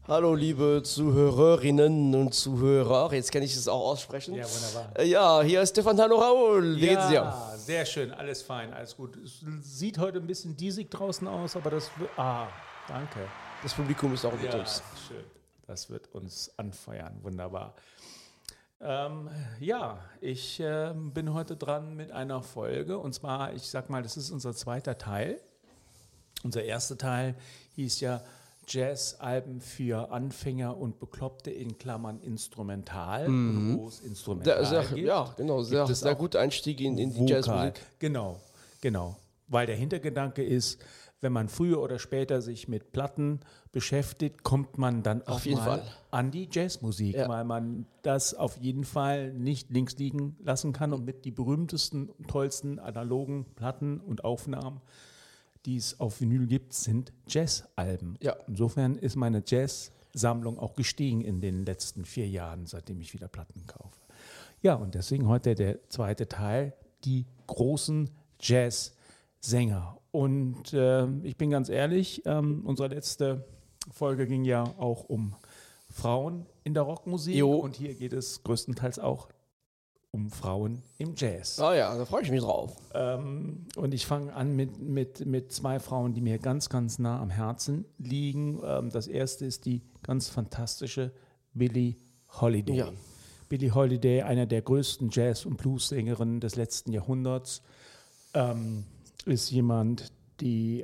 Hallo liebe Zuhörerinnen und Zuhörer, jetzt kann ich es auch aussprechen. Ja, wunderbar. Ja, hier ist Stefan. Hallo Raul, wie geht's dir? Ja, sehr schön, alles fein, alles gut. Es sieht heute ein bisschen diesig draußen aus, aber das wird... danke. Das Publikum ist auch mit uns. Schön. Das wird uns anfeuern, wunderbar. Ich bin heute dran mit einer Folge und zwar, ich sag mal, das ist unser zweiter Teil. Unser erster Teil hieß ja Jazz-Alben für Anfänger und Bekloppte in Klammern instrumental, wo es instrumental gibt. Ja, genau, sehr guter Einstieg in die Jazzmusik. Genau, weil der Hintergedanke ist, wenn man früher oder später sich mit Platten beschäftigt, kommt man dann auch mal an die Jazzmusik, weil man das auf jeden Fall nicht links liegen lassen kann und mit die berühmtesten, tollsten analogen Platten und Aufnahmen, die es auf Vinyl gibt, sind Jazzalben. Ja. Insofern ist meine Jazzsammlung auch gestiegen in den letzten 4 Jahren, seitdem ich wieder Platten kaufe. Ja, und deswegen heute der zweite Teil, die großen Jazzsänger. Und ich bin ganz ehrlich, unsere letzte Folge ging ja auch um Frauen in der Rockmusik. Jo. Und hier geht es größtenteils auch um Frauen im Jazz. Ah ja, da freue ich mich drauf. Und ich fange an mit 2 Frauen, die mir ganz, ganz nah am Herzen liegen. Das erste ist die ganz fantastische Billie Holiday. Ja. Billie Holiday, einer der größten Jazz- und Blues-Sängerinnen des letzten Jahrhunderts, ist jemand, die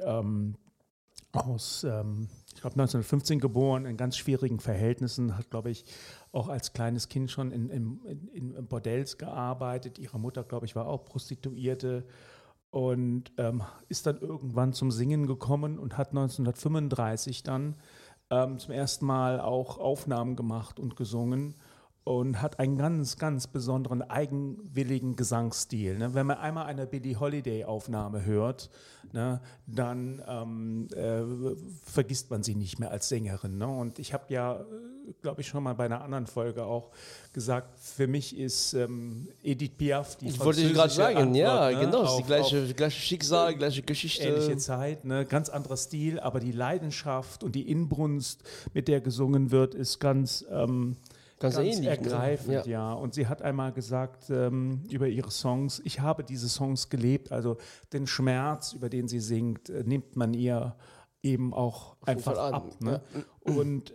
aus, ich glaube 1915 geboren, in ganz schwierigen Verhältnissen, hat, glaube ich, auch als kleines Kind schon in Bordells gearbeitet. Ihre Mutter, glaube ich, war auch Prostituierte und ist dann irgendwann zum Singen gekommen und hat 1935 dann zum ersten Mal auch Aufnahmen gemacht und gesungen und hat einen ganz, ganz besonderen, eigenwilligen Gesangsstil. Ne? Wenn man einmal eine Billie Holiday-Aufnahme hört, ne, dann vergisst man sie nicht mehr als Sängerin. Ne? Und ich habe ja, glaube ich, schon mal bei einer anderen Folge auch gesagt, für mich ist Edith Piaf die französische Wollte ich gerade sagen, Antwort, ja, ne? genau, auf, die gleiche Schicksal, gleiche Geschichte. Ähnliche Zeit, ne? Ganz anderer Stil, aber die Leidenschaft und die Inbrunst, mit der gesungen wird, ist ganz ähnlich, ergreifend, ne? ja. Und sie hat einmal gesagt über ihre Songs, ich habe diese Songs gelebt, also den Schmerz, über den sie singt, nimmt man ihr eben auch einfach ab. Ne? Ja. Und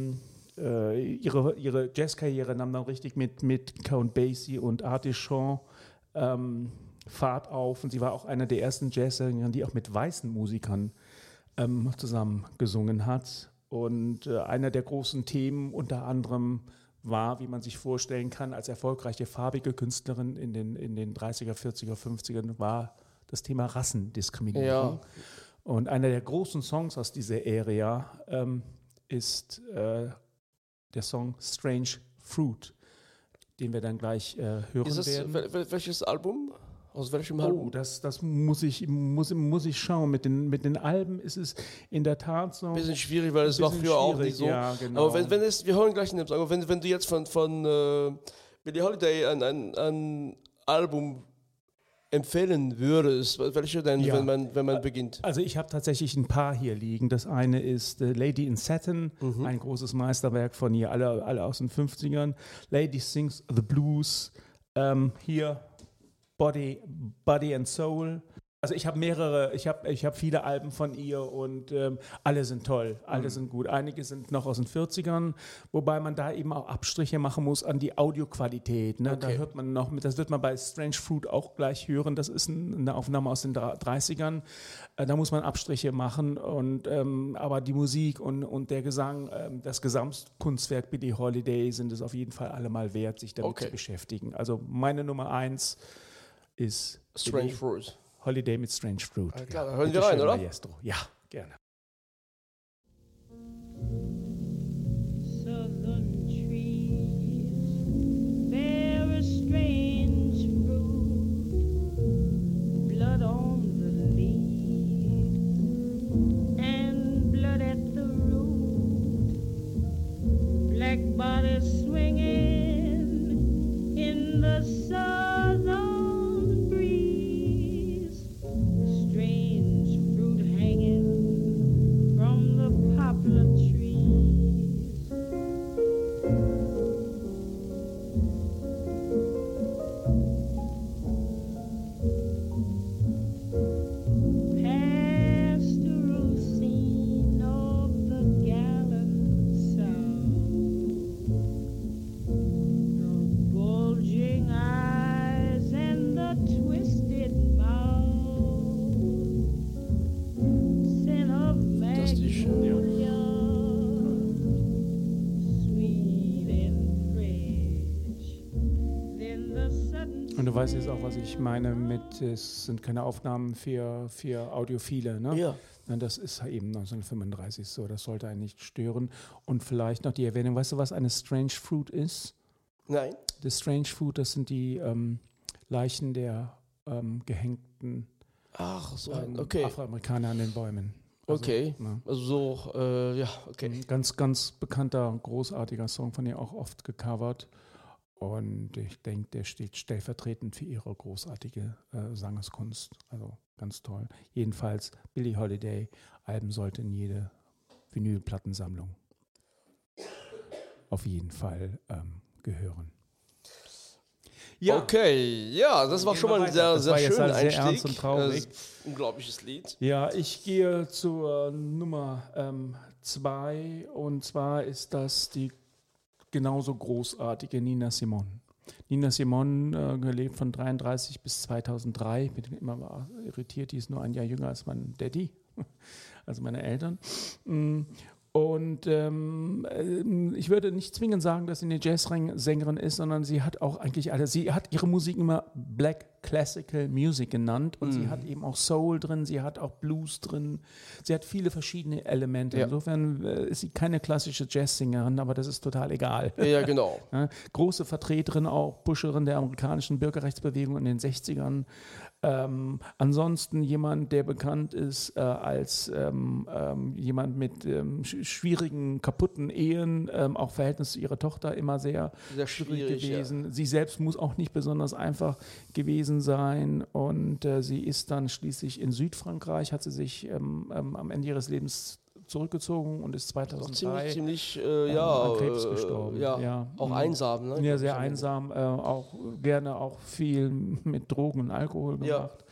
ihre Jazzkarriere nahm dann richtig mit Count Basie und Artie Shaw Fahrt auf und sie war auch eine der ersten Jazzsängerinnen, die auch mit weißen Musikern zusammen gesungen hat. Und einer der großen Themen unter anderem war, wie man sich vorstellen kann, als erfolgreiche farbige Künstlerin in den 30er, 40er, 50ern, war das Thema Rassendiskriminierung. Ja. Und einer der großen Songs aus dieser Ära ist der Song Strange Fruit, den wir dann gleich hören werden. Welches Album? Aus welchem Oh, Album? das muss ich schauen. Mit den Alben ist es in der Tat so. Ein bisschen schwierig, weil es war früher auch nicht so. Ja, genau. Aber wir hören gleich einen Song, aber wenn du jetzt von Billie Holiday ein Album empfehlen würdest, welche denn, Ja. wenn man beginnt? Also ich habe tatsächlich ein paar hier liegen. Das eine ist Lady in Satin, ein großes Meisterwerk von ihr, alle aus den 50ern. Lady Sings the Blues, hier Body and Soul. Also ich habe ich habe viele Alben von ihr und alle sind toll, alle sind gut. Einige sind noch aus den 40ern, wobei man da eben auch Abstriche machen muss an die Audioqualität. Ne? Da hört man noch das wird man bei Strange Fruit auch gleich hören. Das ist eine Aufnahme aus den 30ern. Da muss man Abstriche machen und aber die Musik und der Gesang, das Gesamtkunstwerk Billie Holiday sind es auf jeden Fall alle mal wert, sich damit zu beschäftigen. Also meine Nummer 1 ist Strange Fruit. Holiday mit Strange Fruit. Klar, da hören wir rein, oder? Maestro. Ja, gerne. Southern trees bear a strange fruit, blood on the leaf and blood at the root, black bodies swinging in the southern breeze, strange fruit hanging from the poplar trees. in the setting Und du weißt jetzt auch, was ich meine mit, es sind keine Aufnahmen für Audiophile, ne? Ja. Na, das ist eben 1935 so, das sollte einen nicht stören. Und vielleicht noch die Erwähnung, weißt du, was eine Strange Fruit ist? Nein. Das Strange Fruit, das sind die Leichen der gehängten Ach, so ein, okay. Afroamerikaner an den Bäumen. Also, Okay. ne? Also so, ja, okay. Ganz, ganz bekannter, großartiger Song, von ihr auch oft gecovert. Und ich denke, der steht stellvertretend für ihre großartige Sangeskunst. Also ganz toll. Jedenfalls, Billie Holiday, Alben sollte in jede Vinylplattensammlung auf jeden Fall gehören. Ja, Okay, ja, das war Gehen schon wir mal ein weiter. sehr, Das sehr war jetzt schöner halt sehr ernst Einstieg. und traurig. Unglaubliches Lied. Ja, ich gehe zur Nummer 2 und zwar ist das die genauso großartige Nina Simone. Nina Simone, gelebt von 1933 bis 2003, bin immer mal irritiert, die ist nur ein Jahr jünger als mein Daddy, also meine Eltern. Und ich würde nicht zwingend sagen, dass sie eine Jazzsängerin ist, sondern sie hat auch eigentlich sie hat ihre Musik immer Black Classical Music genannt und sie hat eben auch Soul drin, sie hat auch Blues drin, sie hat viele verschiedene Elemente. Ja. Insofern ist sie keine klassische Jazzsängerin, aber das ist total egal. Ja, genau. Ja, große Vertreterin, auch Pusherin der amerikanischen Bürgerrechtsbewegung in den 60ern. Ansonsten jemand, der bekannt ist als jemand mit schwierigen, kaputten Ehen, auch Verhältnis zu ihrer Tochter immer sehr schwierig gewesen. Ja. Sie selbst muss auch nicht besonders einfach gewesen sein und sie ist dann schließlich in Südfrankreich, hat sie sich am Ende ihres Lebens zurückgezogen und ist 2003 ziemlich an Krebs gestorben. Ja, auch einsam. Ne? Ja, sehr einsam, auch gerne auch viel mit Drogen und Alkohol gemacht.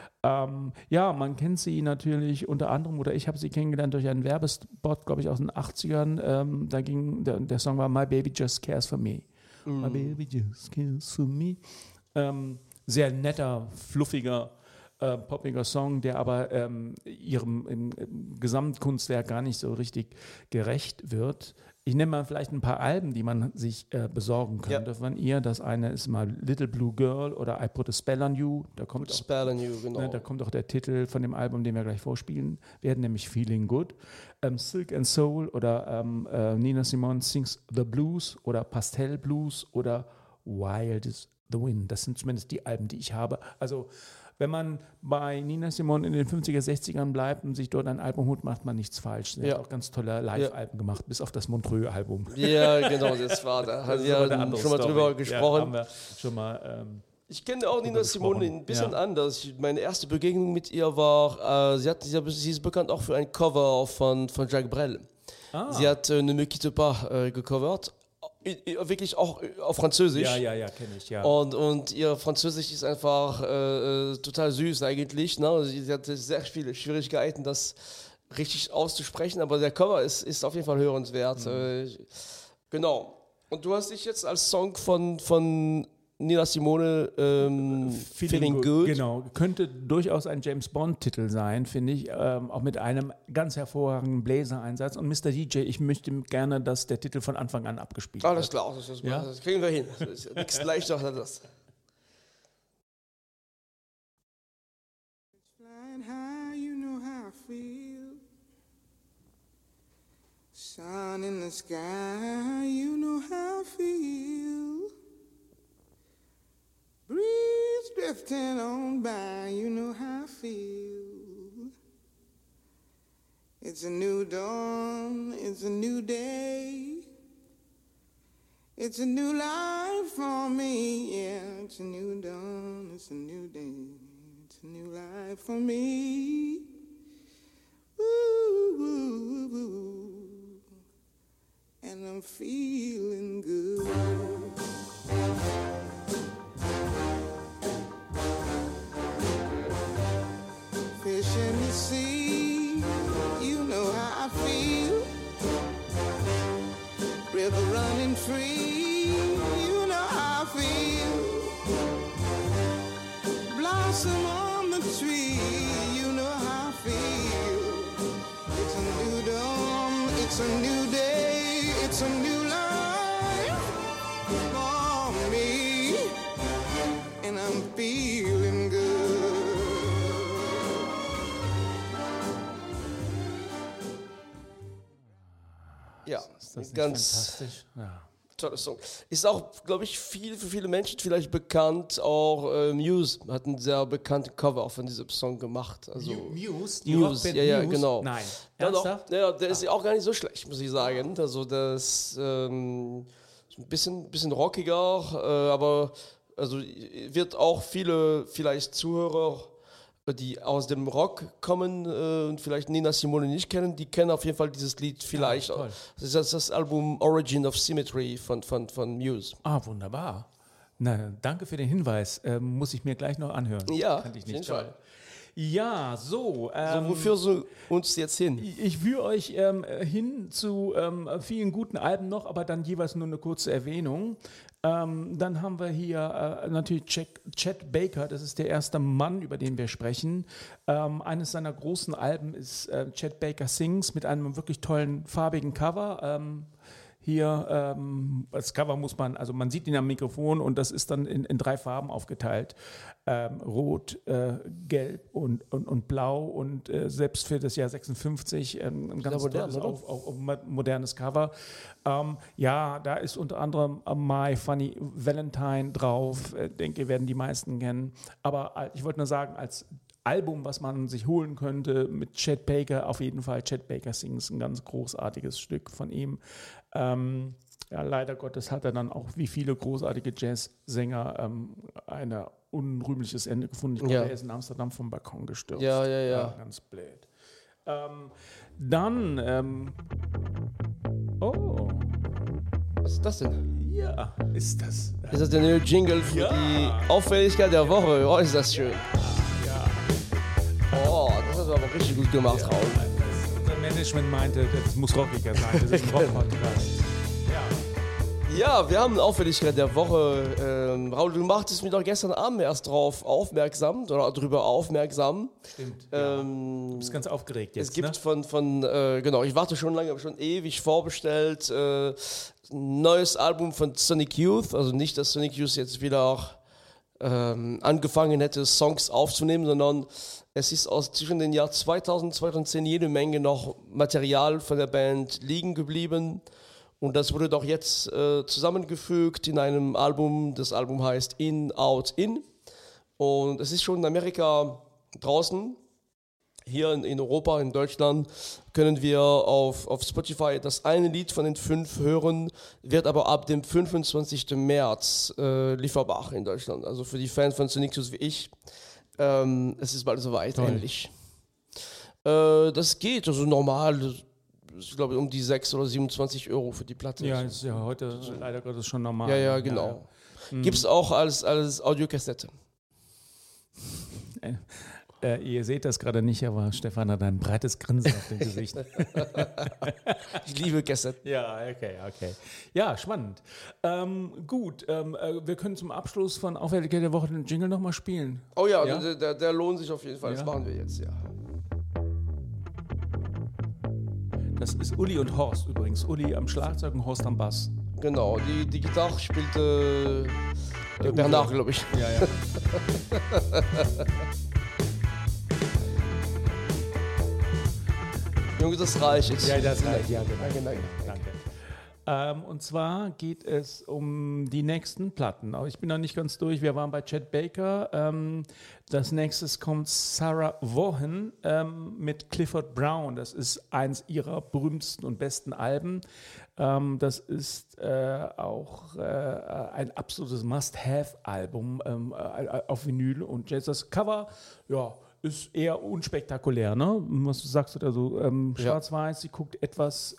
Ja, man kennt sie natürlich unter anderem, oder ich habe sie kennengelernt durch einen Werbespot, glaube ich, aus den 80ern. Da ging, der Song war My Baby Just Cares for Me. My Baby Just Cares for Me. Sehr netter, fluffiger, poppiger Song, der aber ihrem Gesamtkunstwerk gar nicht so richtig gerecht wird. Ich nenne mal vielleicht ein paar Alben, die man sich besorgen könnte von ihr. Das eine ist mal Little Blue Girl oder I Put a Spell on You. Da kommt genau. Da kommt auch der Titel von dem Album, den wir gleich vorspielen werden, nämlich Feeling Good. Silk and Soul oder Nina Simone Sings the Blues oder Pastel Blues oder Wild is the Wind. Das sind zumindest die Alben, die ich habe. Also wenn man bei Nina Simone in den 50er, 60ern bleibt und sich dort ein Album holt, macht man nichts falsch. Sie hat auch ganz tolle Live-Alben gemacht, bis auf das Montreux-Album. Ja, genau, das war da. Haben wir schon mal drüber gesprochen. Ja, haben wir schon mal. Ich kenne auch Nina Simone ein bisschen anders. Meine erste Begegnung mit ihr war, sie ist bekannt auch für ein Cover von Jacques Brel. Sie hat Ne me quitte pas gecovert. Wirklich auch auf Französisch. Ja, kenne ich, ja. Und ihr Französisch ist einfach total süß eigentlich. Ne? Sie hatte sehr viele Schwierigkeiten, das richtig auszusprechen, aber der Cover ist auf jeden Fall hörenswert. Genau. Und du hast dich jetzt als Song von Nina Simone Feeling Good. Genau, könnte durchaus ein James-Bond-Titel sein, finde ich, auch mit einem ganz hervorragenden Bläsereinsatz. Und Mr. DJ, ich möchte gerne, dass der Titel von Anfang an abgespielt wird. Alles klar, das kriegen wir hin. Das ist nichts leichter als das. Flying high, you know how I feel. Sun in the sky, you know how I feel. Breeze drifting on by, you know how I feel. It's a new dawn, it's a new day. It's a new life for me, yeah. It's a new dawn, it's a new day. It's a new life for me. Ooh, ooh, ooh. And I'm feeling good. Fish in the sea, you know how I feel. River running free, you know how I feel. Blossom on the tree, you know how I feel. It's a new dawn, it's a new day, it's a new life for me. Ist das nicht Ganz fantastisch? Ja. toller Song. Ist auch, glaube ich, für viele Menschen vielleicht bekannt. Auch Muse hat einen sehr bekannten Cover auch von diesem Song gemacht. Also Muse? Muse, ja, Muse? genau. Nein. Ja, doch. Ernsthaft? Ja, der ist auch gar nicht so schlecht, muss ich sagen. Also das ist ein bisschen rockiger, aber also wird auch viele vielleicht Zuhörer, die aus dem Rock kommen und vielleicht Nina Simone nicht kennen, die kennen auf jeden Fall dieses Lied vielleicht. toll. Das ist das Album Origin of Symmetry von Muse. Ah, wunderbar. Na, danke für den Hinweis. Muss ich mir gleich noch anhören. Ja, Kannte ich auf jeden nicht. Toll. Fall. Ja, so. So, wofür so uns jetzt hin? Ich führe euch hin zu vielen guten Alben noch, aber dann jeweils nur eine kurze Erwähnung. Dann haben wir hier natürlich Chet Baker, das ist der erste Mann, über den wir sprechen. Eines seiner großen Alben ist Chet Baker Sings mit einem wirklich tollen farbigen Cover. Hier, das Cover muss man, also man sieht ihn am Mikrofon und das ist dann in 3 Farben aufgeteilt. Rot, Gelb und Blau und selbst für das Jahr 56 ein ganz modern, tolles, oder? auch modernes Cover. Ja, da ist unter anderem My Funny Valentine drauf. Denke, werden die meisten kennen. Aber ich wollte nur sagen, als Album, was man sich holen könnte mit Chet Baker, auf jeden Fall Chet Baker Sings, ein ganz großartiges Stück von ihm. Ja, leider Gottes hat er dann auch wie viele großartige Jazzsänger ein unrühmliches Ende gefunden. Ich glaube, Ja. er ist in Amsterdam vom Balkon gestürzt. Ja. Ganz blöd. Dann, oh, Was ist das denn? ja, ist das. Ist das der neue Jingle für Ja. die Auffälligkeit der Woche? Oh, ist das schön. Ja. Oh, das hast du aber richtig gut gemacht, Raul. Unser Management meinte, das muss rockiger sein. Das ist ein Rock-Podcast. Ja, wir haben eine Auffälligkeit der Woche. Raul, du machtest mich doch gestern Abend erst drauf aufmerksam oder darüber aufmerksam. Stimmt. Du bist ganz aufgeregt jetzt. Es gibt ne? genau, ich warte schon lange, habe schon ewig vorbestellt, ein neues Album von Sonic Youth. Also nicht, dass Sonic Youth jetzt wieder auch angefangen hätte, Songs aufzunehmen, sondern es ist zwischen den Jahren 2000 und 2010 jede Menge noch Material von der Band liegen geblieben. Und das wurde doch jetzt zusammengefügt in einem Album. Das Album heißt In, Out, In. Und es ist schon in Amerika draußen. Hier in Europa, in Deutschland, können wir auf Spotify das eine Lied von den 5 hören, wird aber ab dem 25. März lieferbar in Deutschland. Also für die Fans von Sonic Youth wie ich, es ist bald soweit, Toll. endlich. Das geht, also normal, ich glaube um die 6 oder 27 Euro für die Platte. Ja, ist ja heute leider Gottes schon normal. Ja, genau. Gibt es auch als Audiokassette. Ihr seht das gerade nicht, aber Stefan hat ein breites Grinsen auf dem Gesicht. Ich liebe Kassetten. Ja, okay. Ja, spannend. Gut, wir können zum Abschluss von Auffälligkeit der Woche den Jingle nochmal spielen. Oh ja, Ja? der lohnt sich auf jeden Fall. Ja. Das machen wir jetzt, ja. Das ist Uli und Horst übrigens. Uli am Schlagzeug und Horst am Bass. Genau, die Gitarre spielte Bernard, glaube ich. Ja, ja. Junge, das reicht jetzt. Ja, das reicht. Ja, genau. Danke. Danke. Und zwar geht es um die nächsten Platten. Aber ich bin noch nicht ganz durch. Wir waren bei Chet Baker. Das nächstes kommt Sarah Vaughan mit Clifford Brown. Das ist eins ihrer berühmtesten und besten Alben. Das ist auch ein absolutes Must-Have-Album auf Vinyl und Jazz. Das Cover, ja, ist eher unspektakulär, ne? Was sagst du da so? Schwarz-Weiß, sie guckt etwas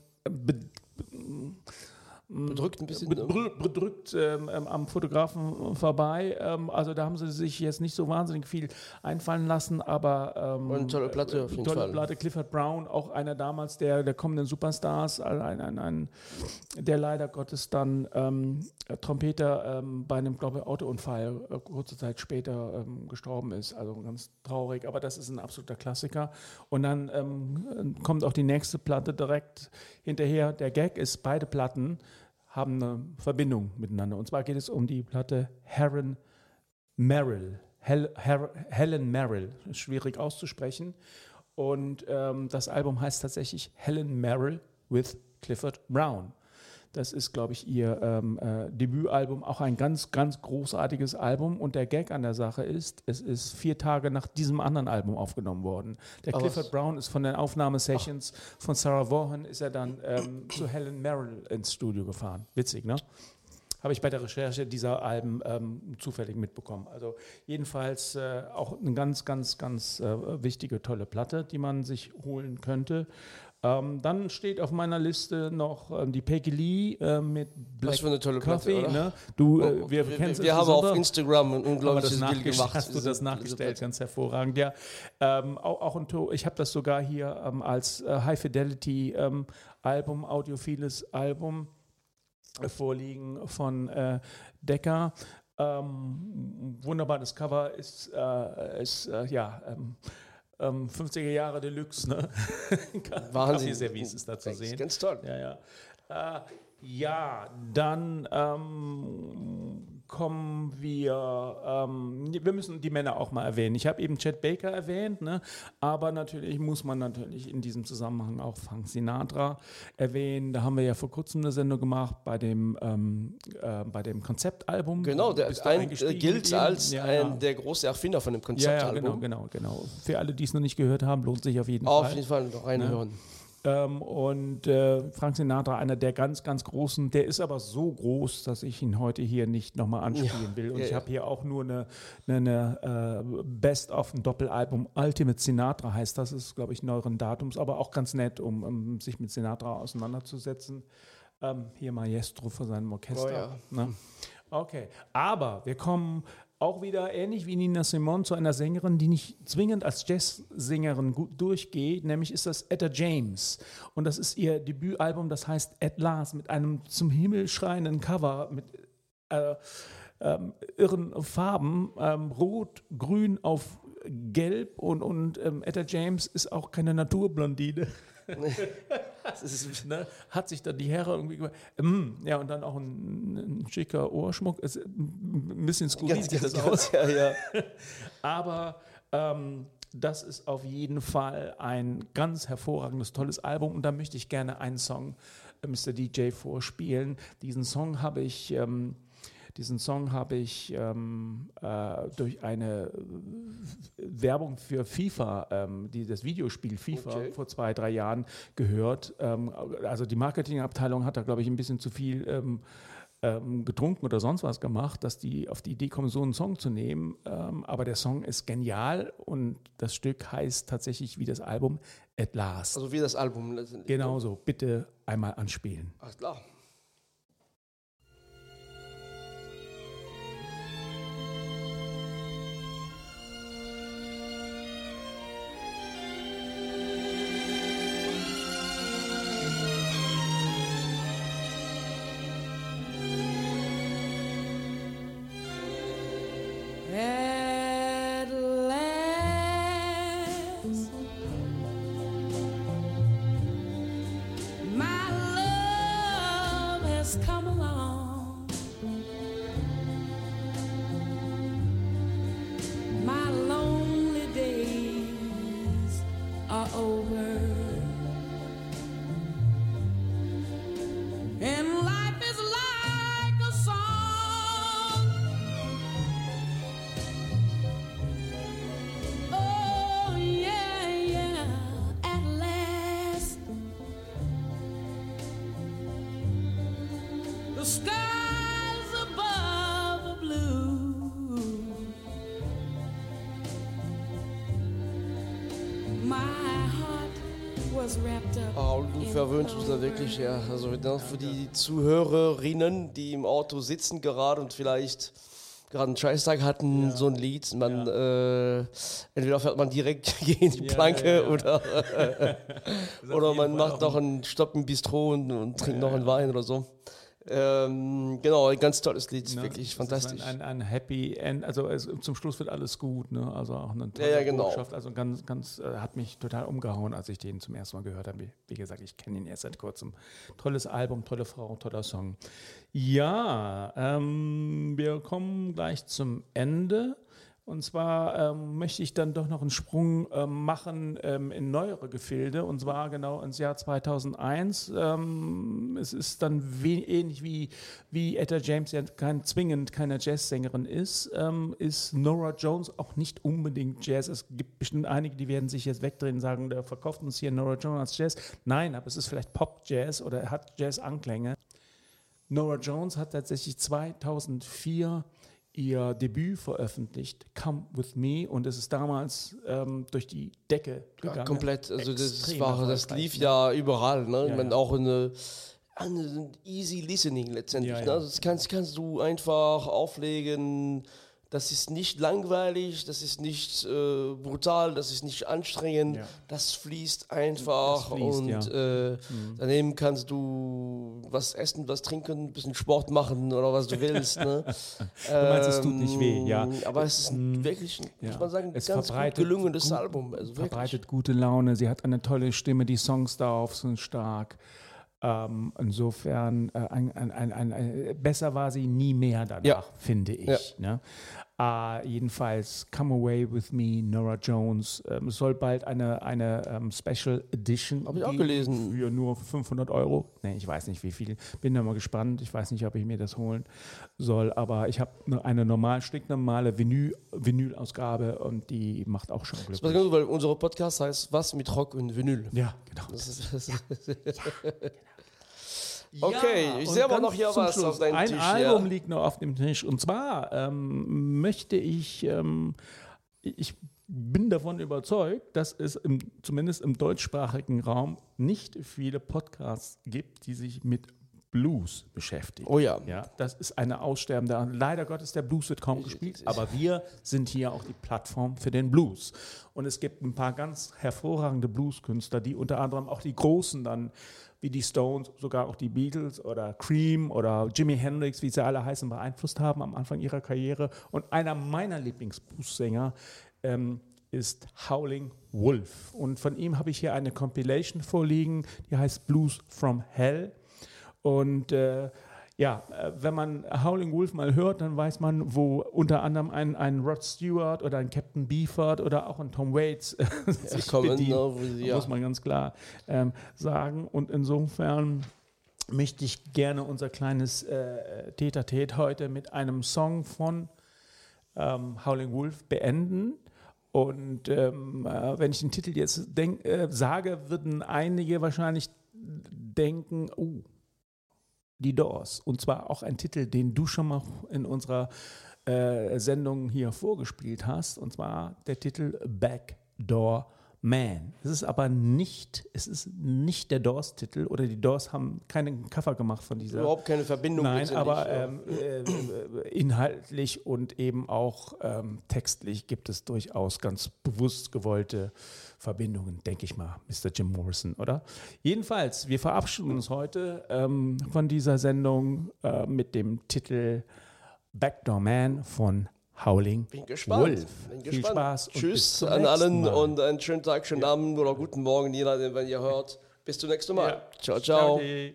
Bedrückt ein bisschen. bedrückt am Fotografen vorbei. Also da haben sie sich jetzt nicht so wahnsinnig viel einfallen lassen, aber Und tolle Platte auf jeden tolle Fall. Platte. Clifford Brown, auch einer damals der kommenden Superstars, der leider Gottes dann Trompeter bei einem, glaube ich, Autounfall kurze Zeit später gestorben ist. Also ganz traurig, aber das ist ein absoluter Klassiker. Und dann kommt auch die nächste Platte direkt hinterher. Der Gag ist, beide Platten haben eine Verbindung miteinander. Und zwar geht es um die Platte Helen Merrill. Helen Merrill, ist schwierig auszusprechen. Und das Album heißt tatsächlich Helen Merrill with Clifford Brown. Das ist, glaube ich, ihr Debütalbum, auch ein ganz, ganz großartiges Album. Und der Gag an der Sache ist, es ist 4 Tage nach diesem anderen Album aufgenommen worden. Der Clifford Brown ist von den Aufnahmesessions von Sarah Vaughan, ist er dann zu Helen Merrill ins Studio gefahren. Witzig, ne? Habe ich bei der Recherche dieser Alben zufällig mitbekommen. Also jedenfalls auch eine ganz, ganz, ganz wichtige, tolle Platte, die man sich holen könnte. Dann steht auf meiner Liste noch die Peggy Lee mit Black Was für eine tolle Coffee. Platte, oder? Ne? Wir haben auf Instagram ein unglaubliches Bild gemacht. Hast du das nachgestellt, ganz hervorragend. Ja, ich habe das sogar hier als High Fidelity Album, audiophiles Album vorliegen von Decca. Wunderbares Cover ist 50er Jahre Deluxe, ne? Wahnsinn. Kaffeeservice ist da zu sehen. Ganz toll. Dann kommen wir müssen die Männer auch mal erwähnen. Ich habe eben Chet Baker erwähnt, ne? Aber natürlich muss man in diesem Zusammenhang auch Frank Sinatra erwähnen. Da haben wir ja vor kurzem eine Sendung gemacht bei dem Konzeptalbum. Genau, der gilt als ein der große Erfinder von dem Konzeptalbum. Genau. Für alle, die es noch nicht gehört haben, lohnt sich auf jeden Fall. Auf jeden Fall noch reinhören. Ne? Frank Sinatra, einer der ganz, ganz großen, der ist aber so groß, dass ich ihn heute hier nicht nochmal anspielen will. Und ich habe hier auch nur eine Best-of, ein Doppelalbum, Ultimate Sinatra heißt das, ist, glaube ich, neueren Datums, aber auch ganz nett, um sich mit Sinatra auseinanderzusetzen. Hier Maestro für seinem Orchester. Oh ja. Ne? Okay, aber wir kommen auch wieder ähnlich wie Nina Simone zu einer Sängerin, die nicht zwingend als Jazzsängerin gut durchgeht, nämlich ist das Etta James. Und das ist ihr Debütalbum, das heißt At Last, mit einem zum Himmel schreienden Cover, mit irren Farben, rot, grün auf gelb und Etta James ist auch keine Naturblondine. Ne, hat sich dann die Herren irgendwie ja, und dann auch ein schicker Ohrschmuck. Ist ein bisschen skurril sieht das aus. Ja. Aber das ist auf jeden Fall ein ganz hervorragendes, tolles Album. Und da möchte ich gerne einen Song, Mr. DJ, vorspielen. Diesen Song habe ich durch eine Werbung für FIFA, das Videospiel FIFA vor 2-3 Jahren gehört. Also die Marketingabteilung hat da, glaube ich, ein bisschen zu viel getrunken oder sonst was gemacht, dass die auf die Idee kommen, so einen Song zu nehmen. Aber der Song ist genial und das Stück heißt tatsächlich wie das Album At Last. Also wie das Album. Genauso, bitte einmal anspielen. Ach klar. At last, my love has come along. My lonely days are over, and life is like a song. Oh yeah, at last the skies above are blue. My heart was wrapped up. Du verwöhnst uns da wirklich, ja. Also für die Zuhörerinnen, die im Auto sitzen gerade und vielleicht gerade einen Scheißtag hatten, so ein Lied, entweder fährt man direkt gegen die Planke oder man macht noch einen Stopp im Bistro und trinkt noch einen Wein oder so. Genau, ein ganz tolles Lied, wirklich fantastisch. Ein Happy End, also zum Schluss wird alles gut, ne? Also auch eine tolle Botschaft, also ganz hat mich total umgehauen, als ich den zum ersten Mal gehört habe. Wie gesagt, ich kenne ihn erst seit kurzem. Tolles Album, tolle Frau, toller Song. Ja, wir kommen gleich zum Ende. Und zwar möchte ich dann doch noch einen Sprung machen in neuere Gefilde, und zwar genau ins Jahr 2001. Es ist dann ähnlich wie Etta James ja zwingend keine Jazzsängerin ist Norah Jones auch nicht unbedingt Jazz. Es gibt bestimmt einige, die werden sich jetzt wegdrehen und sagen, der verkauft uns hier Norah Jones als Jazz. Nein, aber es ist vielleicht Pop-Jazz oder hat Jazz-Anklänge. Norah Jones hat tatsächlich 2004 ihr Debüt veröffentlicht, Come With Me, und es ist damals durch die Decke gegangen. Ja, komplett, also das Extrem lief ja überall, ne? Ja, Ich meine, ja. auch eine easy listening letztendlich, Ja, ne? ja. Das kannst du einfach auflegen. Das ist nicht langweilig, das ist nicht brutal, das ist nicht anstrengend, Ja. das fließt einfach, Das fließt, und ja. daneben kannst du was essen, was trinken, ein bisschen Sport machen oder was du willst. Ne? Du meinst, es tut nicht weh, ja. Aber es ist wirklich, muss man sagen, Es ganz gut verbreitet gelungenes Album. Also wirklich. verbreitet gute Laune, sie hat eine tolle Stimme, die Songs darauf sind stark. Insofern, besser war sie nie mehr danach, Ja. finde ich. Ne? Jedenfalls Come Away With Me, Norah Jones. Es soll bald eine Special Edition Hab ich auch geben gelesen. für nur 500 €. Nee, ich weiß nicht wie viel. Bin da mal gespannt. Ich weiß nicht, ob ich mir das holen soll. Aber ich habe eine stinknormale Vinyl-Ausgabe, und die macht auch schon Das glücklich. war ganz gut, weil unser Podcast heißt Was mit Rock und Vinyl. Ja, genau. Okay, Ja, ich und sehe aber ganz noch hier zum was Schluss. auf deinem Ein Tisch. Album Ja. liegt noch auf dem Tisch, und zwar möchte ich bin davon überzeugt, dass es zumindest im deutschsprachigen Raum nicht viele Podcasts gibt, die sich mit Blues beschäftigen. Oh ja. Ja, das ist eine aussterbende Art. Leider Gottes, der Blues wird kaum gespielt, aber wir sind hier auch die Plattform für den Blues. Und es gibt ein paar ganz hervorragende Blueskünstler, die unter anderem auch die Großen dann, wie die Stones, sogar auch die Beatles oder Cream oder Jimi Hendrix, wie sie alle heißen, beeinflusst haben am Anfang ihrer Karriere. Und einer meiner Lieblingsbluessänger ist Howling Wolf. Und von ihm habe ich hier eine Compilation vorliegen, die heißt Blues from Hell. Und wenn man Howling Wolf mal hört, dann weiß man, wo unter anderem ein Rod Stewart oder ein Captain Beefheart oder auch ein Tom Waits sich kommen, bedient, ne, wo sie- ja. muss man ganz klar sagen. Und insofern möchte ich gerne unser kleines Tete-a-Tete heute mit einem Song von Howling Wolf beenden. Und wenn ich den Titel jetzt sage, würden einige wahrscheinlich denken, die Doors. Und zwar auch ein Titel, den du schon mal in unserer Sendung hier vorgespielt hast. Und zwar der Titel Backdoor Man. Es ist aber nicht der Doors-Titel, oder die Doors haben keinen Cover gemacht von dieser. Überhaupt keine Verbindung. Nein, letztendlich, aber ja. inhaltlich und eben auch textlich gibt es durchaus ganz bewusst gewollte Verbindungen, denke ich mal, Mr. Jim Morrison, oder? Jedenfalls, wir verabschieden uns heute von dieser Sendung mit dem Titel Backdoor Man von Howling Bin gespannt. Wolf. Bin Viel gespannt. Spaß und bis Tschüss zum an nächsten allen Mal. und einen schönen Tag, schönen Abend oder guten Morgen, je nachdem, wenn ihr hört. Bis zum nächsten Mal. Ja. Ciao, ciao. Ciao.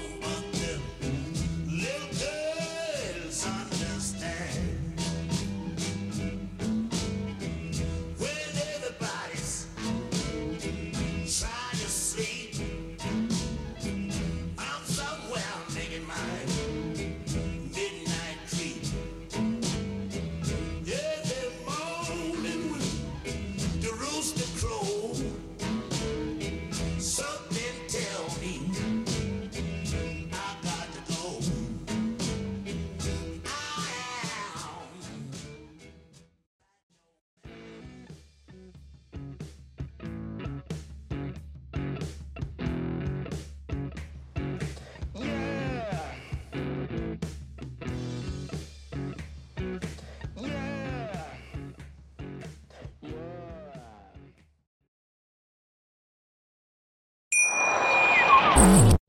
Understand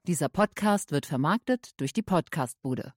Dieser Podcast wird vermarktet durch die Podcastbude.